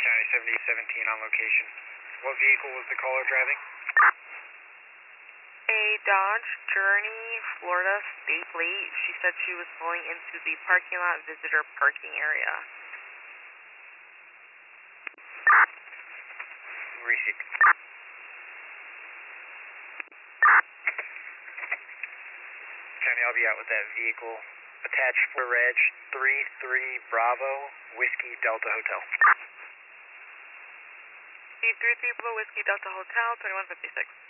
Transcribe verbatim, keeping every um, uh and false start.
County seventy seventeen on location. What vehicle was the caller driving? A Dodge Journey, Florida State Plate. She said she was pulling into the parking lot visitor parking area. Received. County, I'll be out with that vehicle. Attached for reg three three Bravo Whiskey Delta Hotel. three three Bravo Whiskey Delta Hotel, twenty-one fifty-six.